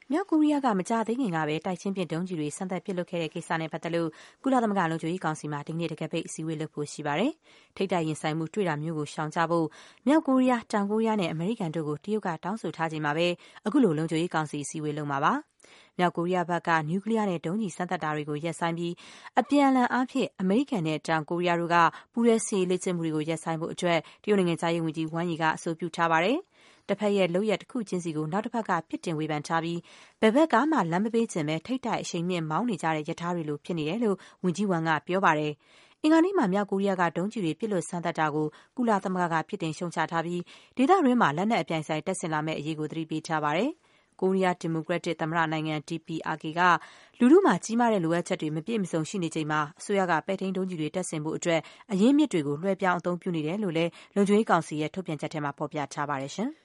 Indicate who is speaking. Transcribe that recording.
Speaker 1: မြောက်ကိုရီးယားကမကြာသေးခင်ကပဲတိုက်ချင်းပစ်ဒုံးကျည်တွေစမ်းသပ်ပစ်လွှတ်ခဲ့တဲ့ကိစ္စနဲ့ပတ်သက်လို့ကုလသမဂ္ဂလုံခြုံရေးကောင်စီမှာဒီကနေ့တံခါးပိတ်အစည်းအဝေးလုပ်ဖို့ရှိပါတယ်။ထိပ်တိုက်ရင်ဆိုင်မှုတွေ့တာမျိုးကိုရှောင်ကြဖို့မြောက်ကိုရီးယား၊တောင်ကိုရီးယားနဲ့အမေရိကန်တို့ကိုတရုတ်ကတောင်းဆိုထားချိန်မှာပဲအခုလိုလုံခြုံရေးကောင်စီအစည်းအဝေးလုပ်မှာပါ။မြောက်ကိုရီးယားဘက်ကနျူကလ িয়ার နဲ့ဒုံးကျည်စမ်းသပ်တာတွေကိုရပ်ဆိုင်းပြီးအပြန်အလှန်အားဖြင့်အမေရိကန်နဲ့တောင်ကိုရီးယားတို့ကပူးတွဲစစ်ရေးလေ့ကျင့်မှုတွေကိုရပ်ဆိုင်းဖို့အတွက်တရုတ်နိုင်ငံခြားရေးဝန်ကြီးဝမ်ယီကအဆိုပြုထားပါတယ်။တစ်ဖက်ရဲ့လုပ်ရပ်တစ်ခုချင်းစီကိုနောက်တစ်ဖက်ကပြစ်တင်ဝေဖန်ထားပြီးဘယ်ဘက်ကမှလမ်းမပေးချင်ပဲထိပ်တိုက်အရှိန်မြင့်မောင်းနေကြတဲ့ရထားတွေလိုဖြစ်နေတယ်လို့ဝန်ကြီးဝမ်ကပြောပါတယ်။အင်္ဂါနေ့မှာမြောက်ကိုရီးယားကဒုံးကျည်တွေပစ်လွှတ်စမ်းသပ်တာကိုကုလသမဂ္ဂကပြစ်တင်ရှုတ်ချထားပြီးဒေသတွင်းမှာလက်နက်အပြိုင်ဆိုင်တပ်ဆင်လာမယ့်အရေးကိုသတိပေးထားပါတယ်။ကိုရီးယားဒီမိုကရက်တစ်သမ္မတနိုင်ငံ DPRK ကလူထုမှာကြီးမားတဲ့လိုအပ်ချက်တွေမပြည့်မစုံရှိနေချိန်မှာအစိုးရကပဲ့ထိန်းဒုံးကျည်တွေတပ်ဆင်ဖို့အတွက်အရင်းမြစ်တွေကိုလွှဲပြောင်းအသုံးပြုနေတယ်လို့လည်းလုံခြုံရေးကောင်စီရဲ့ထုတ်ပြန်ချက်ထဲမှာဖော်ပြထားပါတယ်ရှင်။